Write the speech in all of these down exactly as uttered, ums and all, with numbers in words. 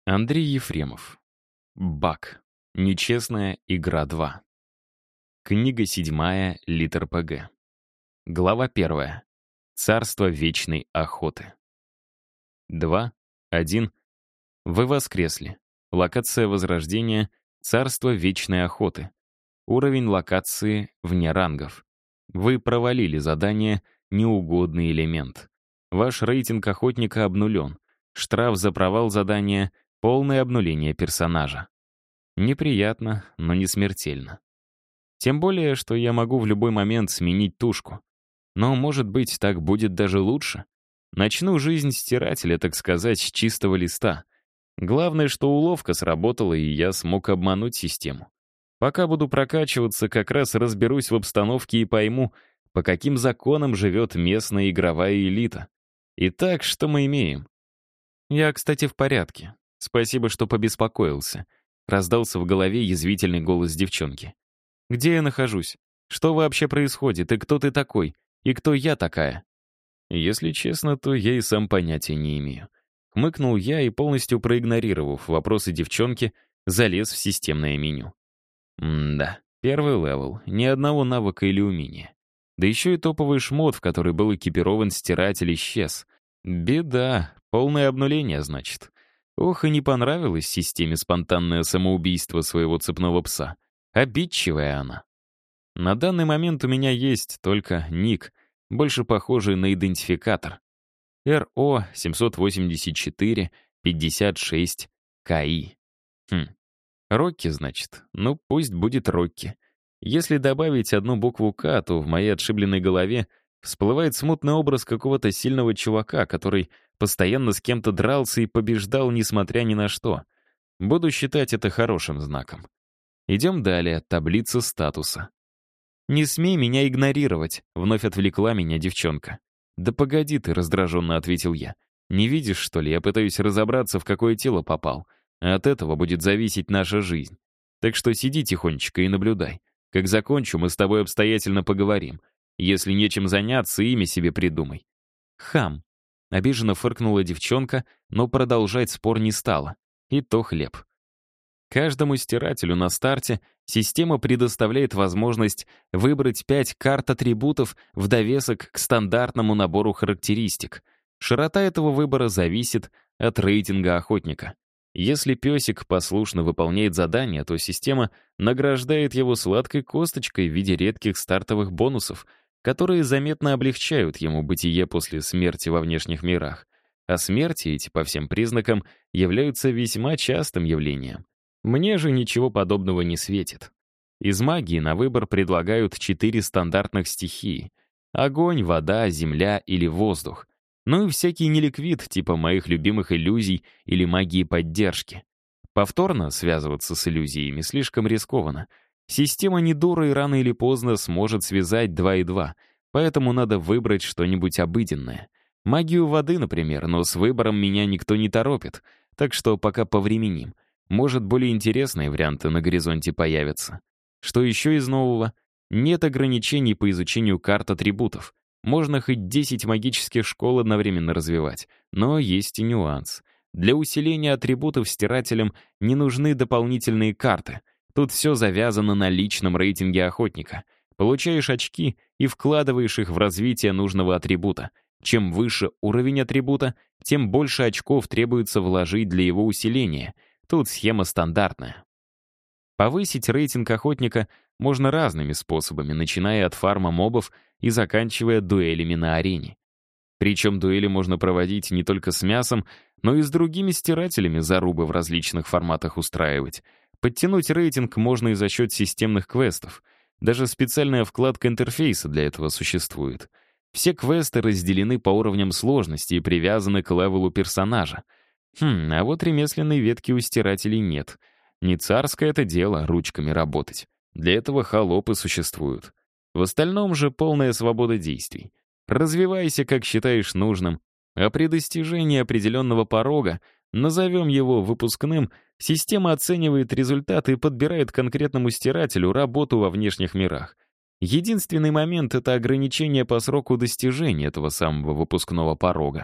Андрей Ефремов. Баг. Нечестная игра два. Книга седьмая, литр ПГ. Глава первая. Царство вечной охоты. два, один. Вы воскресли. Локация возрождения. Царство вечной охоты. Уровень локации вне рангов. Вы провалили задание «Неугодный элемент». Ваш рейтинг охотника обнулен. Штраф за провал задания — полное обнуление персонажа. Неприятно, но не смертельно. Тем более, что я могу в любой момент сменить тушку. Но, может быть, так будет даже лучше. Начну жизнь стирателя, так сказать, с чистого листа. Главное, что уловка сработала, и я смог обмануть систему. Пока буду прокачиваться, как раз разберусь в обстановке и пойму, по каким законам живет местная игровая элита. Итак, что мы имеем? Я, кстати, в порядке. Спасибо, что побеспокоился. Раздался в голове язвительный голос девчонки. Где я нахожусь? Что вообще происходит? И кто ты такой? И кто я такая? Если честно, то я и сам понятия не имею. Хмыкнул я и, полностью проигнорировав вопросы девчонки, залез в системное меню. М-да, первый левел, ни одного навыка или умения. Да еще и топовый шмот, в который был экипирован стиратель, исчез. Беда, полное обнуление, значит. Ох, и не понравилось системе спонтанное самоубийство своего цепного пса. Обидчивая она. На данный момент у меня есть только ник, больше похожий на идентификатор. эр о семьсот восемьдесят четыре пятьдесят шесть КИ. Хм, Рокки, значит. Ну, пусть будет Рокки. Если добавить одну букву «К», то в моей отшибленной голове всплывает смутный образ какого-то сильного чувака, который постоянно с кем-то дрался и побеждал, несмотря ни на что. Буду считать это хорошим знаком. Идем далее, таблица статуса. «Не смей меня игнорировать», — вновь отвлекла меня девчонка. «Да погоди ты», — раздраженно ответил я. «Не видишь, что ли, я пытаюсь разобраться, в какое тело попал, а от этого будет зависеть наша жизнь. Так что сиди тихонечко и наблюдай. Как закончу, мы с тобой обстоятельно поговорим. Если нечем заняться, имя себе придумай». «Хам», — обиженно фыркнула девчонка, но продолжать спор не стала. И то хлеб. Каждому стирателю на старте система предоставляет возможность выбрать пять карт атрибутов в довесок к стандартному набору характеристик. Широта этого выбора зависит от рейтинга охотника. Если песик послушно выполняет задание, то система награждает его сладкой косточкой в виде редких стартовых бонусов, которые заметно облегчают ему бытие после смерти во внешних мирах. А смерти эти, по всем признакам, являются весьма частым явлением. Мне же ничего подобного не светит. Из магии на выбор предлагают четыре стандартных стихии: огонь, вода, земля или воздух. Ну и всякий неликвид, типа моих любимых иллюзий или магии поддержки. Повторно связываться с иллюзиями слишком рискованно. Система не дура и рано или поздно сможет связать два и два, поэтому надо выбрать что-нибудь обыденное. Магию воды, например, но с выбором меня никто не торопит, так что пока повременим. Может, более интересные варианты на горизонте появятся. Что еще из нового? Нет ограничений по изучению карт атрибутов. Можно хоть десять магических школ одновременно развивать, но есть и нюанс. Для усиления атрибутов стирателям не нужны дополнительные карты. Тут все завязано на личном рейтинге охотника. Получаешь очки и вкладываешь их в развитие нужного атрибута. Чем выше уровень атрибута, тем больше очков требуется вложить для его усиления. Тут схема стандартная. Повысить рейтинг охотника можно разными способами, начиная от фарма мобов и заканчивая дуэлями на арене. Причем дуэли можно проводить не только с мясом, но и с другими стирателями, зарубы в различных форматах устраивать. Подтянуть рейтинг можно и за счет системных квестов. Даже специальная вкладка интерфейса для этого существует. Все квесты разделены по уровням сложности и привязаны к левелу персонажа. Хм, а вот ремесленной ветки у стирателей нет. Не царское это дело ручками работать. Для этого холопы существуют. В остальном же полная свобода действий. Развивайся, как считаешь нужным, а при достижении определенного порога, назовем его выпускным, система оценивает результаты и подбирает конкретному стирателю работу во внешних мирах. Единственный момент — это ограничение по сроку достижения этого самого выпускного порога.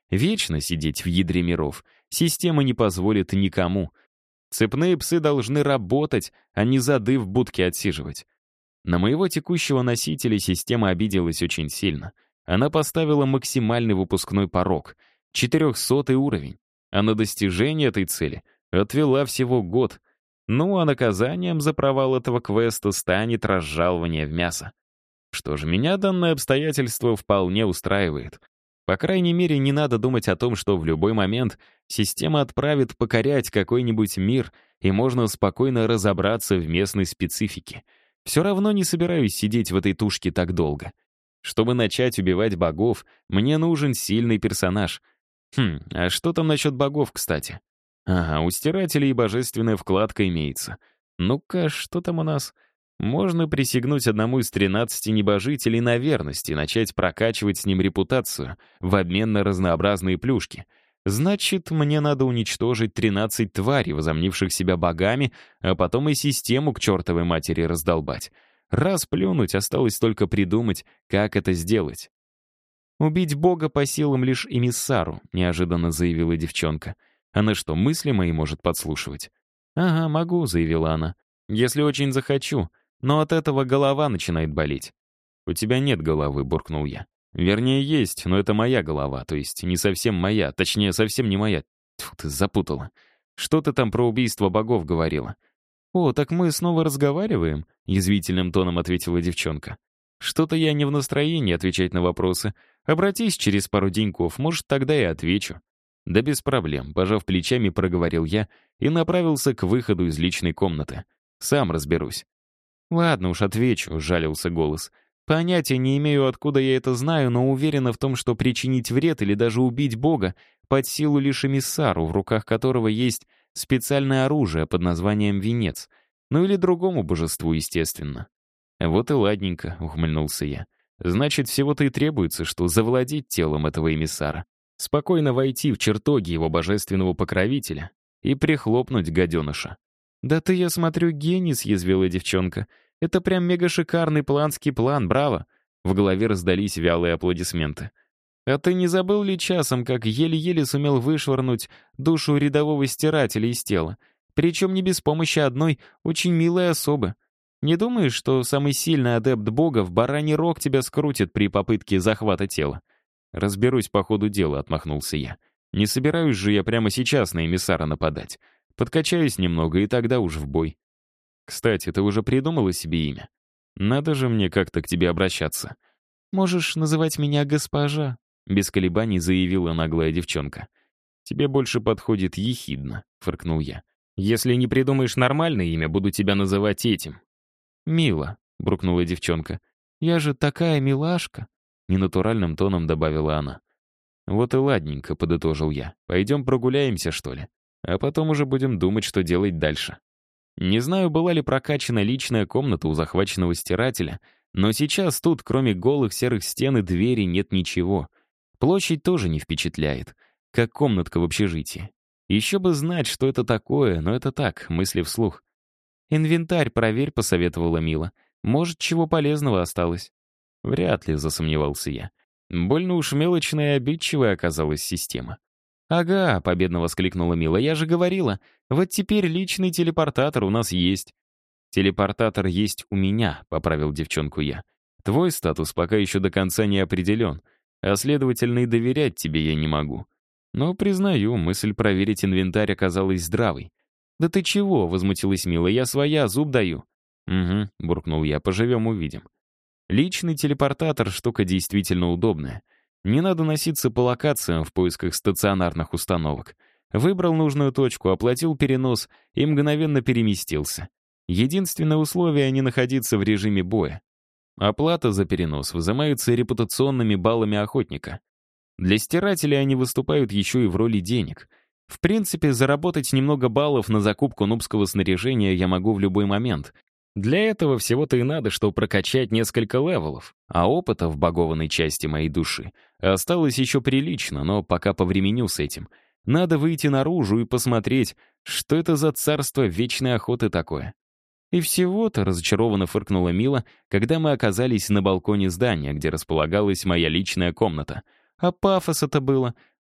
Вечно сидеть в ядре миров система не позволит никому. Цепные псы должны работать, а не зады в будке отсиживать. На моего текущего носителя система обиделась очень сильно. Она поставила максимальный выпускной порог — четырехсотый уровень, а на достижение этой цели отвела всего год. Ну а наказанием за провал этого квеста станет разжалование в мясо. Что ж, меня данное обстоятельство вполне устраивает. По крайней мере, не надо думать о том, что в любой момент система отправит покорять какой-нибудь мир, и можно спокойно разобраться в местной специфике. Все равно не собираюсь сидеть в этой тушке так долго. Чтобы начать убивать богов, мне нужен сильный персонаж. Хм, а что там насчет богов, кстати? Ага, у стирателей божественная вкладка имеется. Ну-ка, что там у нас? Можно присягнуть одному из тринадцати небожителей на верность и начать прокачивать с ним репутацию в обмен на разнообразные плюшки. Значит, мне надо уничтожить тринадцать тварей, возомнивших себя богами, а потом и систему к чертовой матери раздолбать. Раз плюнуть, осталось только придумать, как это сделать. «Убить бога по силам лишь эмиссару», — неожиданно заявила девчонка. «Она что, мысли мои может подслушивать?» «Ага, могу», — заявила она. «Если очень захочу. Но от этого голова начинает болеть». «У тебя нет головы», — буркнул я. «Вернее, есть, но это моя голова, то есть не совсем моя, точнее, совсем не моя». Тьфу, ты запутала. «Что ты там про убийство богов говорила?» «О, так мы снова разговариваем?» — язвительным тоном ответила девчонка. «Что-то я не в настроении отвечать на вопросы. Обратись через пару деньков, может, тогда и отвечу». «Да без проблем», — пожав плечами, проговорил я и направился к выходу из личной комнаты. «Сам разберусь». «Ладно уж, отвечу», — жалился голос. «Понятия не имею, откуда я это знаю, но уверена в том, что причинить вред или даже убить Бога под силу лишь эмиссару, в руках которого есть специальное оружие под названием венец. Ну или другому божеству, естественно». «Вот и ладненько», — ухмыльнулся я. «Значит, всего-то и требуется, что завладеть телом этого эмиссара, спокойно войти в чертоги его божественного покровителя и прихлопнуть гаденыша». «Да ты, я смотрю, гений», — съязвила девчонка. «Это прям мега-шикарный планский план, браво!» В голове раздались вялые аплодисменты. «А ты не забыл ли часом, как еле-еле сумел вышвырнуть душу рядового стирателя из тела? Причем не без помощи одной очень милой особы. Не думаешь, что самый сильный адепт бога в бараний рог тебя скрутит при попытке захвата тела?» «Разберусь по ходу дела», — отмахнулся я. «Не собираюсь же я прямо сейчас на эмиссара нападать. Подкачаюсь немного, и тогда уж в бой. Кстати, ты уже придумала себе имя? Надо же мне как-то к тебе обращаться». «Можешь называть меня госпожа», — без колебаний заявила наглая девчонка. «Тебе больше подходит ехидно», — фыркнул я. «Если не придумаешь нормальное имя, буду тебя называть этим». «Мила», — буркнула девчонка. «Я же такая милашка», — ненатуральным тоном добавила она. «Вот и ладненько», — подытожил я. «Пойдем прогуляемся, что ли? А потом уже будем думать, что делать дальше». Не знаю, была ли прокачана личная комната у захваченного стирателя, но сейчас тут, кроме голых серых стен и двери, нет ничего. Площадь тоже не впечатляет, как комнатка в общежитии. Еще бы знать, что это такое, но это так, мысли вслух. «Инвентарь проверь», — посоветовала Мила. «Может, чего полезного осталось?» «Вряд ли», — засомневался я. Больно уж мелочная и обидчивая оказалась система. «Ага», — победно воскликнула Мила, — «я же говорила, вот теперь личный телепортатор у нас есть». «Телепортатор есть у меня», — поправил девчонку я. «Твой статус пока еще до конца не определен, а, следовательно, и доверять тебе я не могу. Но, признаю, мысль проверить инвентарь оказалась здравой». «Да ты чего?» — возмутилась Мила. «Я своя, зуб даю». «Угу», — буркнул я, — «поживем, увидим». Личный телепортатор — штука действительно удобная. Не надо носиться по локациям в поисках стационарных установок. Выбрал нужную точку, оплатил перенос и мгновенно переместился. Единственное условие — не находиться в режиме боя. Оплата за перенос взимается репутационными баллами охотника. Для стирателей они выступают еще и в роли денег. В принципе, заработать немного баллов на закупку нубского снаряжения я могу в любой момент. Для этого всего-то и надо, что прокачать несколько левелов, а опыта в багованной части моей души осталось еще прилично, но пока повременю с этим. Надо выйти наружу и посмотреть, что это за царство вечной охоты такое. И всего-то разочарованно фыркнула Мила, когда мы оказались на балконе здания, где располагалась моя личная комната. А пафос это было.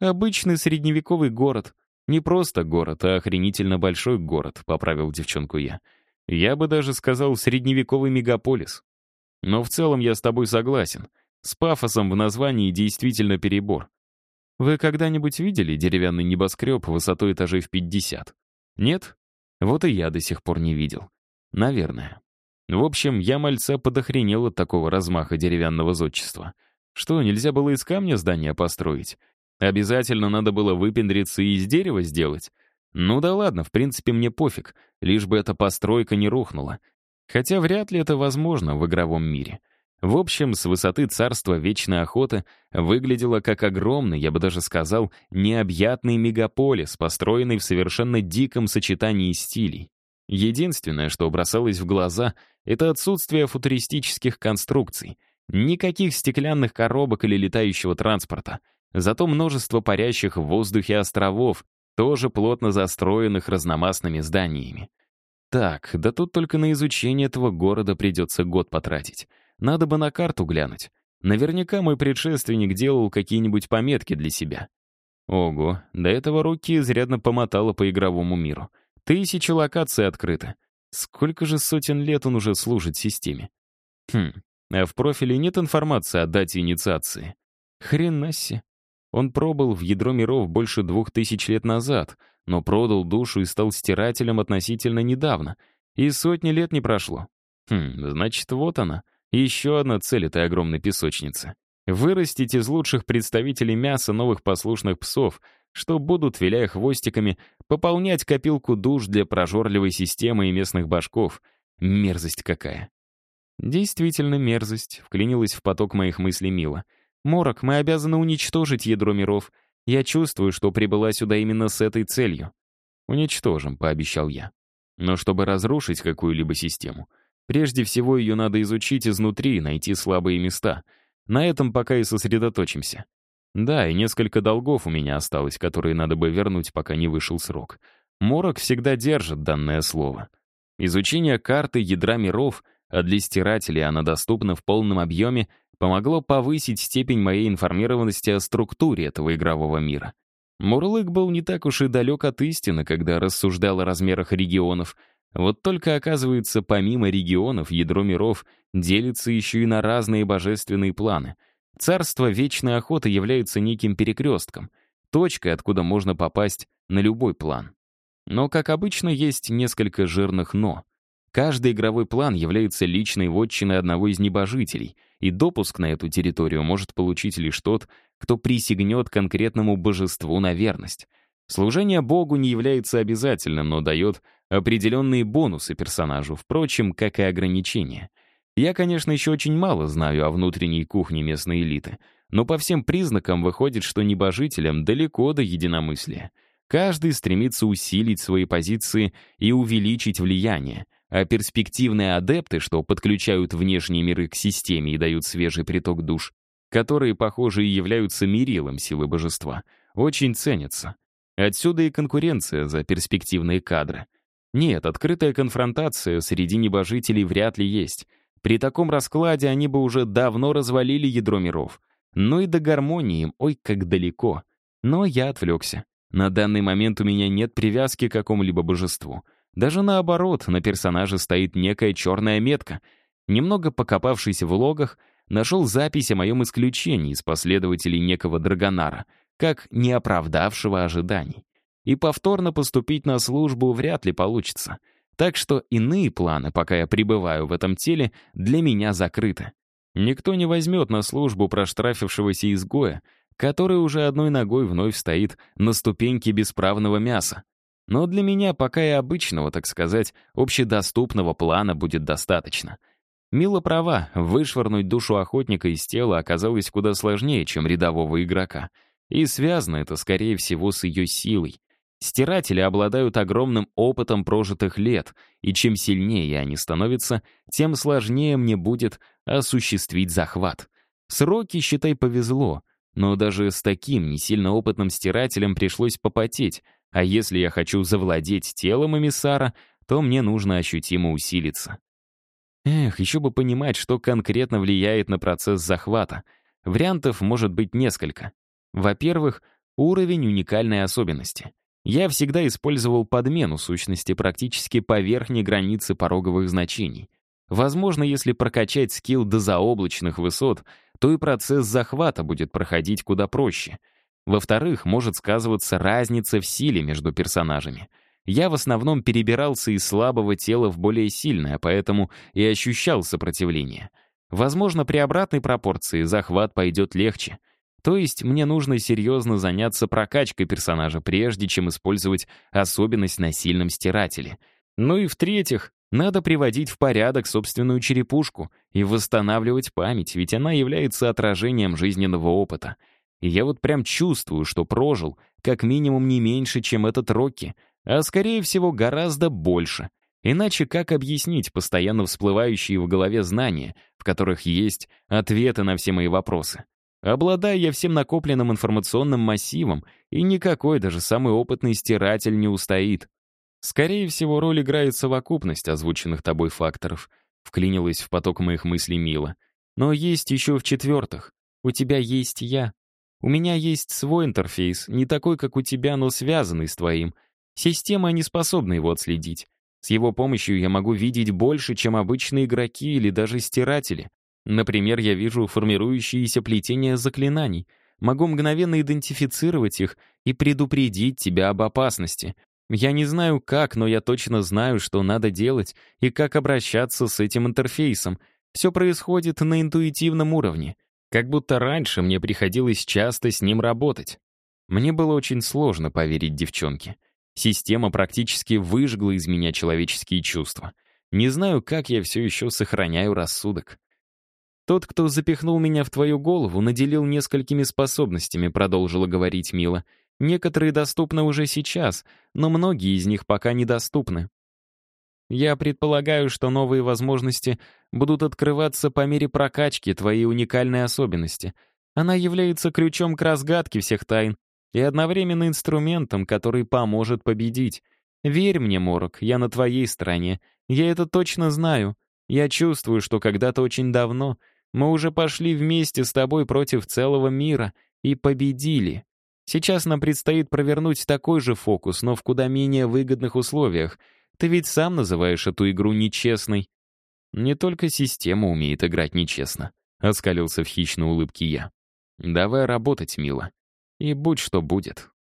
Обычный средневековый город. Не просто город, а охренительно большой город, поправил девчонку я. Я бы даже сказал средневековый мегаполис. Но в целом я с тобой согласен. С пафосом в названии действительно перебор. Вы когда-нибудь видели деревянный небоскреб высотой этажей в пятьдесят? Нет? Вот и я до сих пор не видел. Наверное. В общем, я мальца подохренел от такого размаха деревянного зодчества. Что, нельзя было из камня здание построить? Обязательно надо было выпендриться и из дерева сделать? Ну да ладно, в принципе, мне пофиг, лишь бы эта постройка не рухнула. Хотя вряд ли это возможно в игровом мире. В общем, с высоты царства Вечной Охоты выглядело как огромный, я бы даже сказал, необъятный мегаполис, построенный в совершенно диком сочетании стилей. Единственное, что бросалось в глаза, это отсутствие футуристических конструкций. Никаких стеклянных коробок или летающего транспорта. Зато множество парящих в воздухе островов, тоже плотно застроенных разномастными зданиями. Так, да тут только на изучение этого города придется год потратить. Надо бы на карту глянуть. Наверняка мой предшественник делал какие-нибудь пометки для себя. Ого, до этого руки изрядно помотало по игровому миру. Тысячи локаций открыты. Сколько же сотен лет он уже служит системе? Хм, а в профиле нет информации о дате инициации. Хрена себе. Он пробыл в ядро миров больше двух тысяч лет назад, но продал душу и стал стирателем относительно недавно. И сотни лет не прошло. Хм, значит, вот она. Еще одна цель этой огромной песочницы. Вырастить из лучших представителей мяса новых послушных псов, что будут, виляя хвостиками, пополнять копилку душ для прожорливой системы и местных башков. Мерзость какая. Действительно мерзость, вклинилась в поток моих мыслей Мила. «Морок, мы обязаны уничтожить ядро миров. Я чувствую, что прибыла сюда именно с этой целью». «Уничтожим», — пообещал я. «Но чтобы разрушить какую-либо систему, прежде всего ее надо изучить изнутри и найти слабые места. На этом пока и сосредоточимся. Да, и несколько долгов у меня осталось, которые надо бы вернуть, пока не вышел срок. Морок всегда держит данное слово. Изучение карты ядра миров, а для стирателей она доступна в полном объеме, помогло повысить степень моей информированности о структуре этого игрового мира. Мурлык был не так уж и далек от истины, когда рассуждал о размерах регионов. Вот только, оказывается, помимо регионов, ядро миров делится еще и на разные божественные планы. Царство Вечной Охоты является неким перекрестком, точкой, откуда можно попасть на любой план. Но, как обычно, есть несколько жирных «но». Каждый игровой план является личной вотчиной одного из небожителей, и допуск на эту территорию может получить лишь тот, кто присягнет конкретному божеству на верность. Служение Богу не является обязательным, но дает определенные бонусы персонажу, впрочем, как и ограничения. Я, конечно, еще очень мало знаю о внутренней кухне местной элиты, но по всем признакам выходит, что небожителям далеко до единомыслия. Каждый стремится усилить свои позиции и увеличить влияние, а перспективные адепты, что подключают внешние миры к системе и дают свежий приток душ, которые, похоже, и являются мерилом силы божества, очень ценятся. Отсюда и конкуренция за перспективные кадры. Нет, открытая конфронтация среди небожителей вряд ли есть. При таком раскладе они бы уже давно развалили ядро миров. Но и до гармонии им ой как далеко. Но я отвлекся. На данный момент у меня нет привязки к какому-либо божеству. Даже наоборот, на персонаже стоит некая черная метка. Немного покопавшись в логах, нашел запись о моем исключении из последователей некого Драгонара, как не оправдавшего ожиданий. И повторно поступить на службу вряд ли получится. Так что иные планы, пока я пребываю в этом теле, для меня закрыты. Никто не возьмет на службу проштрафившегося изгоя, который уже одной ногой вновь стоит на ступеньке бесправного мяса. Но для меня пока и обычного, так сказать, общедоступного плана будет достаточно. Мила права, вышвырнуть душу охотника из тела оказалось куда сложнее, чем рядового игрока. И связано это, скорее всего, с ее силой. Стиратели обладают огромным опытом прожитых лет, и чем сильнее они становятся, тем сложнее мне будет осуществить захват. Сроки, считай, повезло, но даже с таким не сильно опытным стирателем пришлось попотеть, а если я хочу завладеть телом эмиссара, то мне нужно ощутимо усилиться. Эх, еще бы понимать, что конкретно влияет на процесс захвата. Вариантов может быть несколько. Во-первых, Уровень уникальной особенности. Я всегда использовал подмену сущности практически по верхней границе пороговых значений. Возможно, если прокачать скилл до заоблачных высот, то и процесс захвата будет проходить куда проще. Во-вторых, может сказываться разница в силе между персонажами. Я в основном перебирался из слабого тела в более сильное, поэтому и ощущал сопротивление. Возможно, при обратной пропорции захват пойдет легче. То есть мне нужно серьезно заняться прокачкой персонажа, прежде чем использовать особенность на сильном стирателе. Ну и в-третьих, надо приводить в порядок собственную черепушку и восстанавливать память, ведь она является отражением жизненного опыта. И я вот прям чувствую, что прожил как минимум не меньше, чем этот Рокки, а скорее всего гораздо больше. Иначе как объяснить постоянно всплывающие в голове знания, в которых есть ответы на все мои вопросы? Обладаю я всем накопленным информационным массивом, и никакой даже самый опытный стиратель не устоит. Скорее всего, роль играет совокупность озвученных тобой факторов. Вклинилась в поток моих мыслей Мила. Но есть еще в-четвертых. У тебя есть я. У меня есть свой интерфейс, не такой, как у тебя, но связанный с твоим. Система не способна его отследить. С его помощью я могу видеть больше, чем обычные игроки или даже стиратели. Например, я вижу формирующиеся плетения заклинаний, могу мгновенно идентифицировать их и предупредить тебя об опасности. Я не знаю как, но я точно знаю, что надо делать и как обращаться с этим интерфейсом. Все происходит на интуитивном уровне. Как будто раньше мне приходилось часто с ним работать. Мне было очень сложно поверить девчонке. Система практически выжгла из меня человеческие чувства. Не знаю, как я все еще сохраняю рассудок. «Тот, кто запихнул меня в твою голову, наделил несколькими способностями», продолжила говорить Мила. «Некоторые доступны уже сейчас, но многие из них пока недоступны. Я предполагаю, что новые возможности будут открываться по мере прокачки твоей уникальной особенности. Она является ключом к разгадке всех тайн и одновременно инструментом, который поможет победить. Верь мне, Морок, я на твоей стороне. Я это точно знаю. Я чувствую, что когда-то очень давно мы уже пошли вместе с тобой против целого мира и победили. Сейчас нам предстоит провернуть такой же фокус, но в куда менее выгодных условиях. Ты ведь сам называешь эту игру нечестной». «Не только система умеет играть нечестно», — оскалился в хищной улыбке я. «Давай работать, мило. И будь что будет».